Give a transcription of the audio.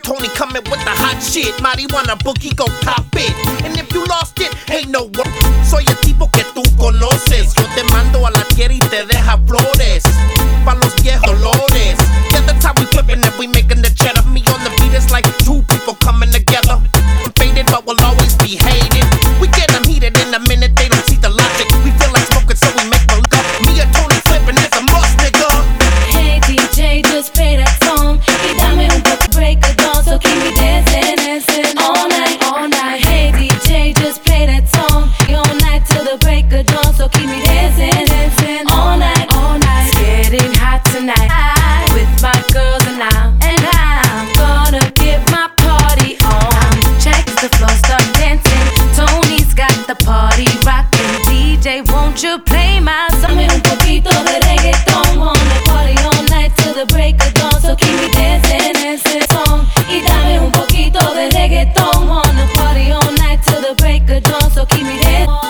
Tony coming with the hot shit. Marijuana boogie, go cop it. And if you lost it, ain't no work. Soy el tipo que tú conoces. Yo te mando a la tierra y te deja flores. Pa' los viejos olores. Yeah, that's how we flippin' and we making the cheddar. Me on the beat, it's like two people coming together. I'm faded, but we'll always be hated. We get them heated in a minute, they don't see the logic. We feel like smoking, so we make them go. Me and Tony flippin' is a must, nigga. Hey DJ, just play that song. Y dame un poco break it down, so keep me dancing, dancing all night, all night. Hey DJ, just play that song. All night till the break of dawn, so keep me dancing, dancing all night, all night. It's getting hot tonight with my girls and I'm gonna get my party on. Check the floor, start dancing. Tony's got the party rocking. DJ, won't you play my song? Dame un poquito de reggaeton. Wanna party all night till the break of dawn, so keep me dancing, dancing song. Y dame un poquito de reggaeton. Wanna party all night till the break of dawn, so keep me dancing.